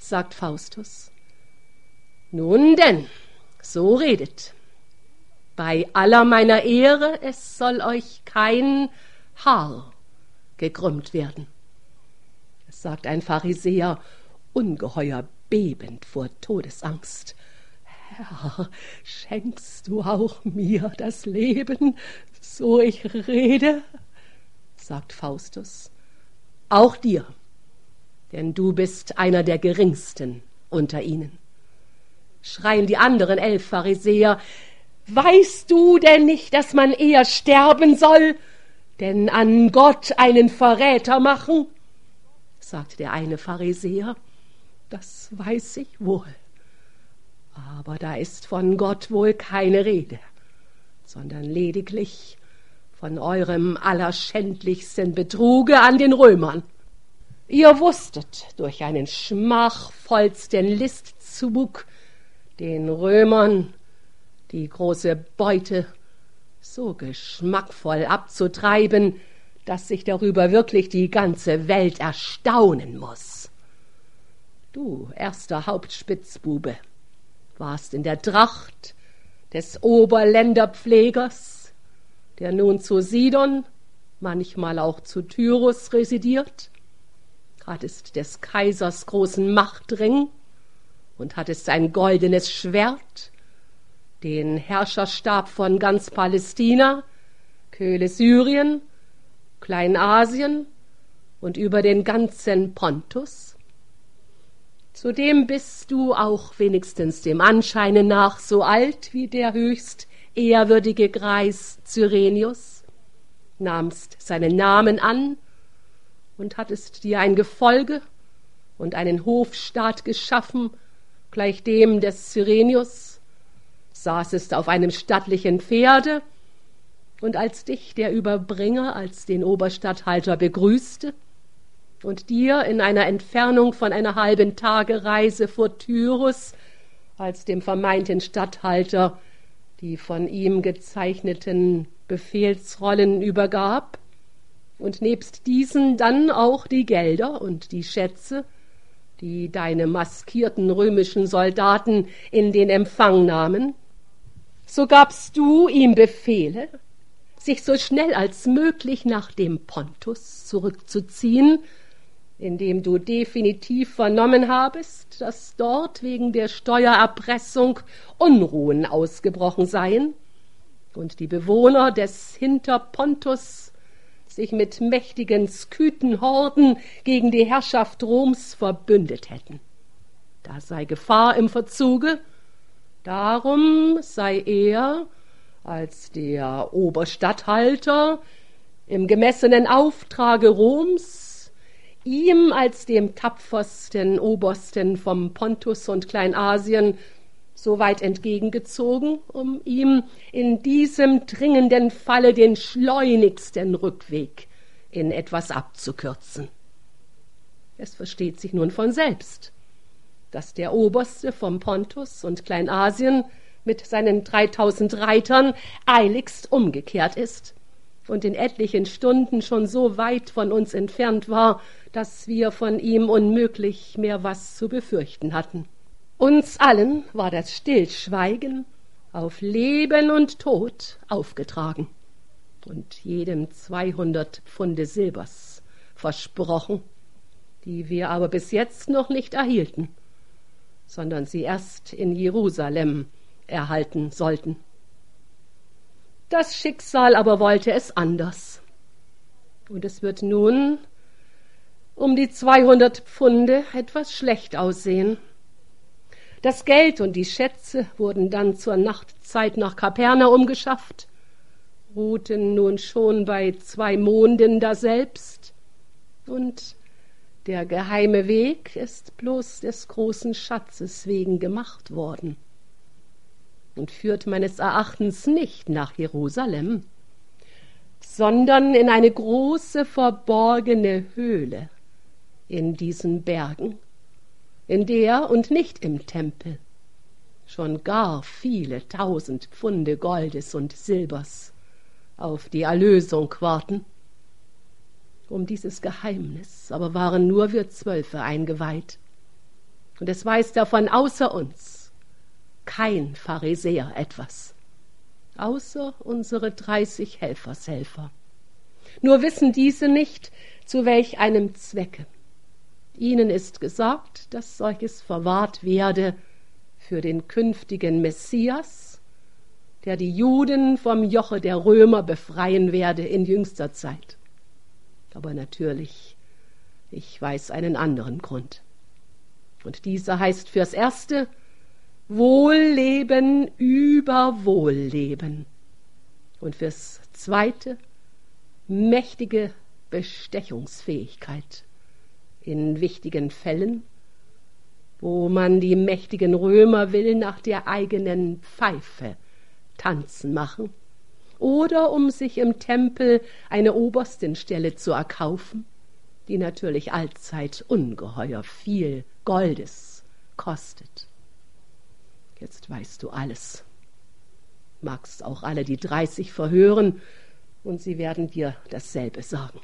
sagt Faustus. Nun denn, so redet. Bei aller meiner Ehre, es soll euch kein Haar gekrümmt werden. Es sagt ein Pharisäer, ungeheuer bebend vor Todesangst. Herr, schenkst du auch mir das Leben, so ich rede? Sagt Faustus. Auch dir, denn du bist einer der geringsten unter ihnen. Schreien die anderen 11 Pharisäer, weißt du denn nicht, dass man eher sterben soll, denn an Gott einen Verräter machen? Sagt der eine Pharisäer, das weiß ich wohl. Aber da ist von Gott wohl keine Rede, sondern lediglich von eurem allerschändlichsten Betruge an den Römern. Ihr wusstet durch einen schmachvollsten Listzug den Römern die große Beute so geschmackvoll abzutreiben, dass sich darüber wirklich die ganze Welt erstaunen muß. Du, erster Hauptspitzbube, warst in der Tracht des Oberländerpflegers, der nun zu Sidon, manchmal auch zu Tyrus residiert, hattest des Kaisers großen Machtring und hattest ein goldenes Schwert, den Herrscherstab von ganz Palästina, Köhle Syrien, Kleinasien und über den ganzen Pontus. Zudem bist du auch wenigstens dem Anscheine nach so alt wie der höchst ehrwürdige Greis Cyrenius, nahmst seinen Namen an und hattest dir ein Gefolge und einen Hofstaat geschaffen, gleich dem des Cyrenius, saßest auf einem stattlichen Pferde, und als dich der Überbringer als den Oberstatthalter begrüßte und dir in einer Entfernung von einer halben Tagereise vor Tyrus als dem vermeinten Statthalter die von ihm gezeichneten Befehlsrollen übergab und nebst diesen dann auch die Gelder und die Schätze, die deine maskierten römischen Soldaten in den Empfang nahmen, so gabst du ihm Befehle, sich so schnell als möglich nach dem Pontus zurückzuziehen, indem du definitiv vernommen habest, dass dort wegen der Steuererpressung Unruhen ausgebrochen seien und die Bewohner des Hinterpontus sich mit mächtigen Skythenhorden gegen die Herrschaft Roms verbündet hätten. Da sei Gefahr im Verzuge, darum sei er als der Oberstatthalter im gemessenen Auftrage Roms ihm als dem tapfersten Obersten vom Pontus und Kleinasien so weit entgegengezogen, um ihm in diesem dringenden Falle den schleunigsten Rückweg in etwas abzukürzen. Es versteht sich nun von selbst, dass der Oberste vom Pontus und Kleinasien mit seinen 3000 Reitern eiligst umgekehrt ist und in etlichen Stunden schon so weit von uns entfernt war, dass wir von ihm unmöglich mehr was zu befürchten hatten. Uns allen war das Stillschweigen auf Leben und Tod aufgetragen und jedem 200 Pfunde Silbers versprochen, die wir aber bis jetzt noch nicht erhielten, sondern sie erst in Jerusalem erhalten sollten. Das Schicksal aber wollte es anders. Und es wird nun um die 200 Pfunde etwas schlecht aussehen. Das Geld und die Schätze wurden dann zur Nachtzeit nach Kapernaum geschafft, ruhten nun schon bei 2 Monden daselbst, und der geheime Weg ist bloß des großen Schatzes wegen gemacht worden und führt meines Erachtens nicht nach Jerusalem, sondern in eine große verborgene Höhle in diesen Bergen, in der und nicht im Tempel schon gar viele 1000 Pfunde Goldes und Silbers auf die Erlösung warten. Um dieses Geheimnis aber waren nur wir 12 eingeweiht. Und es weiß davon außer uns kein Pharisäer etwas, außer unsere 30 Helfershelfer. Nur wissen diese nicht, zu welch einem Zwecke. Ihnen ist gesagt, dass solches verwahrt werde für den künftigen Messias, der die Juden vom Joche der Römer befreien werde in jüngster Zeit. Aber natürlich, ich weiß einen anderen Grund. Und dieser heißt fürs Erste Wohlleben über Wohlleben. Und fürs Zweite mächtige Bestechungsfähigkeit in wichtigen Fällen, wo man die mächtigen Römer will nach der eigenen Pfeife tanzen machen, oder um sich im Tempel eine Oberstinstelle zu erkaufen, die natürlich allzeit ungeheuer viel Goldes kostet. Jetzt weißt du alles, magst auch alle die 30 verhören, und sie werden dir dasselbe sagen.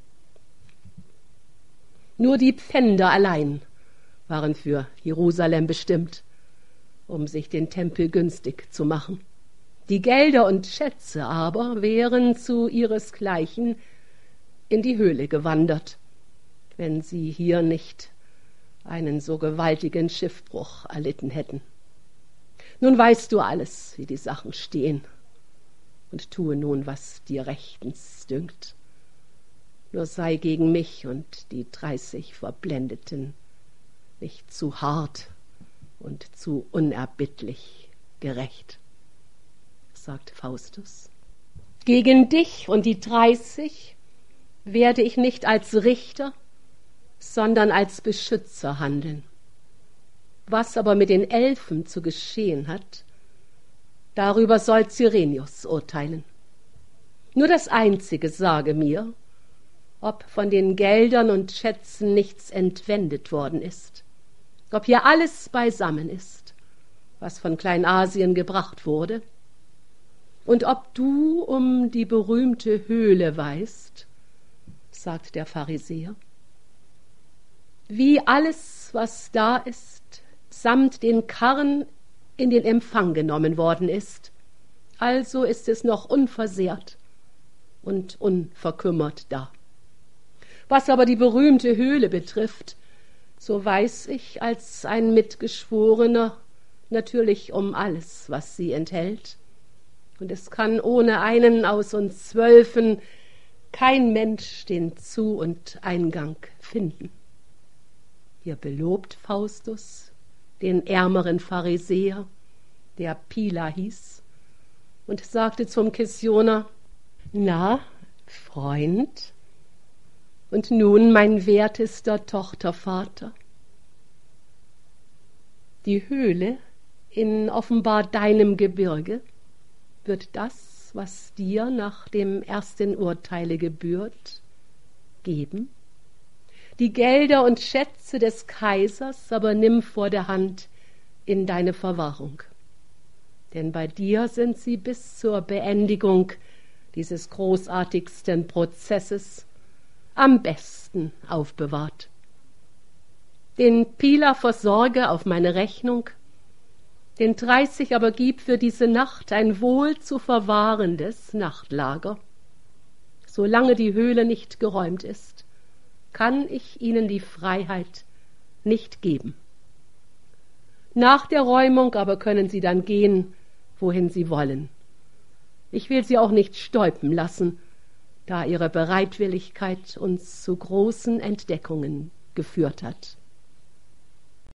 Nur die Pfänder allein waren für Jerusalem bestimmt, um sich den Tempel günstig zu machen. Die Gelder und Schätze aber wären zu ihresgleichen in die Höhle gewandert, wenn sie hier nicht einen so gewaltigen Schiffbruch erlitten hätten. Nun weißt du alles, wie die Sachen stehen, und tue nun, was dir rechtens dünkt. Nur sei gegen mich und die 30 Verblendeten nicht zu hart und zu unerbittlich gerecht, sagt Faustus. Gegen dich und die 30 werde ich nicht als Richter, sondern als Beschützer handeln. Was aber mit den Elfen zu geschehen hat, darüber soll Cyrenius urteilen. Nur das Einzige sage mir, ob von den Geldern und Schätzen nichts entwendet worden ist, ob hier alles beisammen ist, was von Kleinasien gebracht wurde, und ob du um die berühmte Höhle weißt, sagt der Pharisäer, wie alles, was da ist, samt den Karren in den Empfang genommen worden ist, also ist es noch unversehrt und unverkümmert da. Was aber die berühmte Höhle betrifft, so weiß ich als ein Mitgeschworener natürlich um alles, was sie enthält. Und es kann ohne einen aus uns 12 kein Mensch den Zu- und Eingang finden. Ihr belobt Faustus, den ärmeren Pharisäer, der Pila hieß, und sagte zum Kessioner, »Na, Freund, und nun, mein wertester Tochtervater, die Höhle in offenbar deinem Gebirge wird das, was dir nach dem ersten Urteile gebührt, geben. Die Gelder und Schätze des Kaisers aber nimm vor der Hand in deine Verwahrung. Denn bei dir sind sie bis zur Beendigung dieses großartigsten Prozesses am besten aufbewahrt. Den Pila versorge auf meine Rechnung, den 30 aber gib für diese Nacht ein wohl zu verwahrendes Nachtlager. Solange die Höhle nicht geräumt ist, kann ich ihnen die Freiheit nicht geben. Nach der Räumung aber können sie dann gehen, wohin sie wollen. Ich will sie auch nicht stäupen lassen, da ihre Bereitwilligkeit uns zu großen Entdeckungen geführt hat.